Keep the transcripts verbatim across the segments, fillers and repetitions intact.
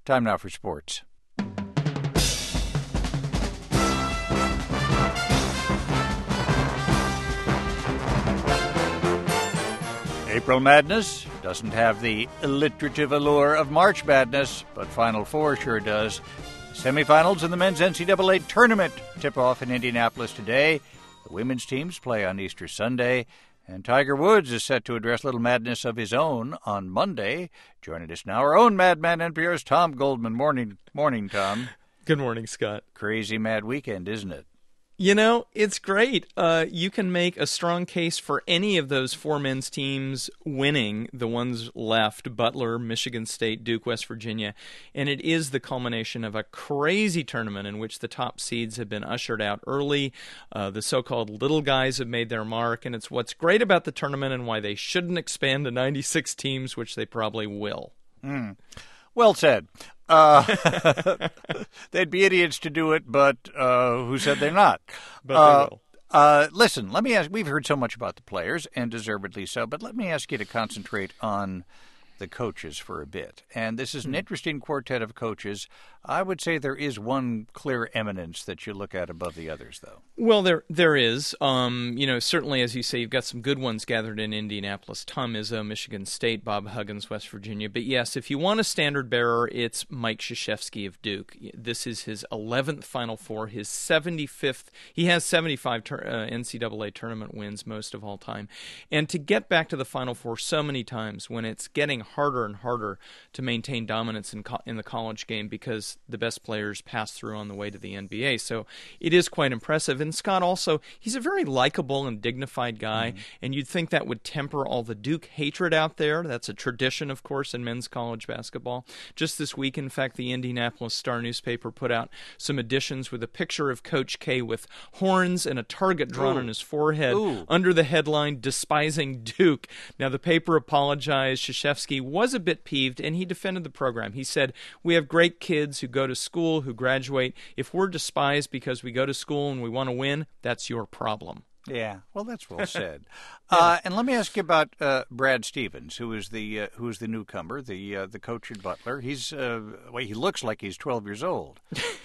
Time now for sports. April Madness doesn't have the alliterative allure of March Madness, but Final Four sure does. Semifinals in the men's N C double A tournament tip off in Indianapolis today. The women's teams play on Easter Sunday, and Tiger Woods is set to address Little Madness of his own on Monday. Joining us now, our own madman, N P R's Tom Goldman. Morning, morning, Tom. Good morning, Scott. Crazy mad weekend, isn't it? You know, it's great. Uh, you can make a strong case for any of those four men's teams winning, the ones left, Butler, Michigan State, Duke, West Virginia. And it is the culmination of a crazy tournament in which the top seeds have been ushered out early. Uh, the so-called little guys have made their mark. And it's what's great about the tournament and why they shouldn't expand to ninety-six teams, which they probably will. Mm. Well said. Uh, they'd be idiots to do it, but uh, who said they're not? But uh, they will. Uh, listen, let me ask, we've heard so much about the players, and deservedly so, but let me ask you to concentrate on the coaches for a bit. And this is an interesting quartet of coaches. I would say there is one clear eminence that you look at above the others, though. Well, there there is. Um, you know, certainly, as you say, you've got some good ones gathered in Indianapolis. Tom Izzo, Michigan State, Bob Huggins, West Virginia. But yes, if you want a standard bearer, it's Mike Krzyzewski of Duke. This is his eleventh Final Four, his seventy-fifth. He has seventy-five tur- uh, N C double A tournament wins, most of all time. And to get back to the Final Four so many times when it's getting harder and harder to maintain dominance in, co- in the college game because the best players pass through on the way to the N B A. So it is quite impressive. And Scott also, he's a very likable and dignified guy, mm-hmm. and you'd think that would temper all the Duke hatred out there. That's a tradition, of course, in men's college basketball. Just this week, in fact, the Indianapolis Star newspaper put out some editions with a picture of Coach K with horns and a target drawn Ooh. on his forehead Ooh. under the headline, Despising Duke. Now, the paper apologized. Krzyzewski was a bit peeved, and he defended the program. He said, we have great kids who go to school, who graduate. If we're despised because we go to school and we want to win, that's your problem. Yeah, well, that's well said. yeah. uh, and let me ask you about uh, Brad Stevens, who is the uh, who is the newcomer, the uh, the coach at Butler. He's uh, well, he looks like he's twelve years old.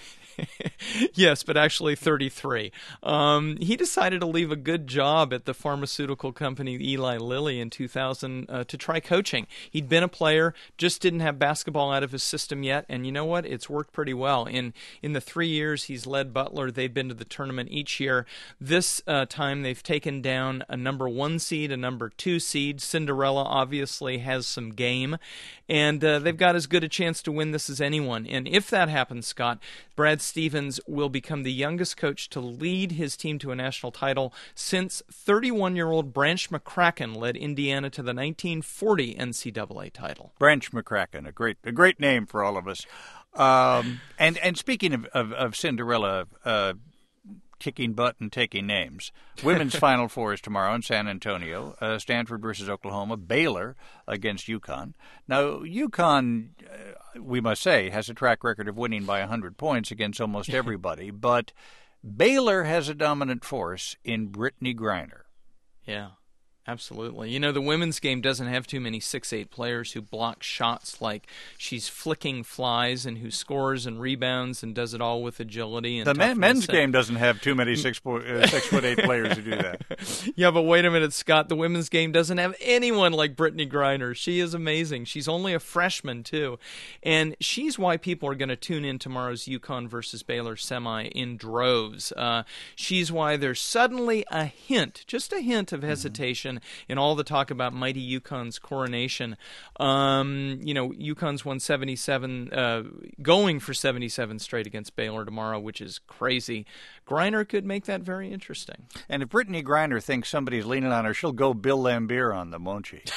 Yes, but actually thirty-three. Um, he decided to leave a good job at the pharmaceutical company Eli Lilly in two thousand uh, to try coaching. He'd been a player, just didn't have basketball out of his system yet, and you know what? It's worked pretty well. In in the three years he's led Butler, they've been to the tournament each year. This uh, time they've taken down a number one seed, a number two seed. Cinderella obviously has some game, and uh, they've got as good a chance to win this as anyone. And if that happens, Scott, Brad Stevens will become the youngest coach to lead his team to a national title since thirty-one-year-old Branch McCracken led Indiana to the nineteen forty N C double A title. Branch McCracken, a great a great name for all of us. Um, and, and speaking of, of, of Cinderella uh, kicking butt and taking names, women's Final Four is tomorrow in San Antonio. Uh, Stanford versus Oklahoma, Baylor against UConn. Now, UConn, uh, we must say, has a track record of winning by one hundred points against almost everybody, but Baylor has a dominant force in Brittney Griner. Yeah. Absolutely. You know, the women's game doesn't have too many six eight players who block shots like she's flicking flies and who scores and rebounds and does it all with agility. And the men, men's and... game doesn't have too many six, uh, six foot eight players who do that. Yeah, but wait a minute, Scott. The women's game doesn't have anyone like Brittney Griner. She is amazing. She's only a freshman, too. And she's why people are going to tune in tomorrow's UConn versus Baylor semi in droves. Uh, she's why there's suddenly a hint, just a hint of hesitation mm-hmm. in all the talk about mighty UConn's coronation. Um, you know, UConn's won seventy-seven, uh, going for seventy-seven straight against Baylor tomorrow, which is crazy. Griner could make that very interesting. And if Brittney Griner thinks somebody's leaning on her, she'll go Bill Laimbeer on them, won't she?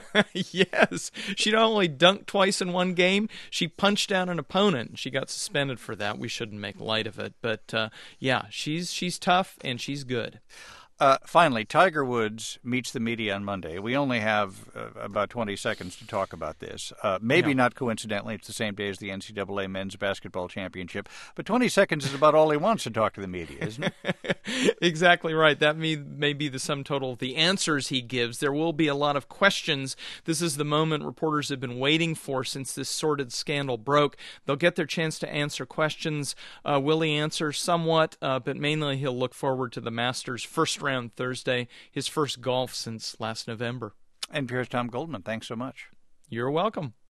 Yes. She not only dunked twice in one game, she punched down an opponent. She got suspended for that. We shouldn't make light of it. But, uh, yeah, she's she's tough and she's good. Uh, finally, Tiger Woods meets the media on Monday. We only have uh, about twenty seconds to talk about this. Uh, maybe Yeah. not coincidentally, it's the same day as the N C double A Men's Basketball Championship. But twenty seconds is about all he wants to talk to the media, isn't it? Exactly right. That may, may be the sum total of the answers he gives. There will be a lot of questions. This is the moment reporters have been waiting for since this sordid scandal broke. They'll get their chance to answer questions. Uh, will he answer? Somewhat, uh, but mainly he'll look forward to the Masters first round Thursday, his first golf since last November. N P R's Tom Goldman, thanks so much. You're welcome.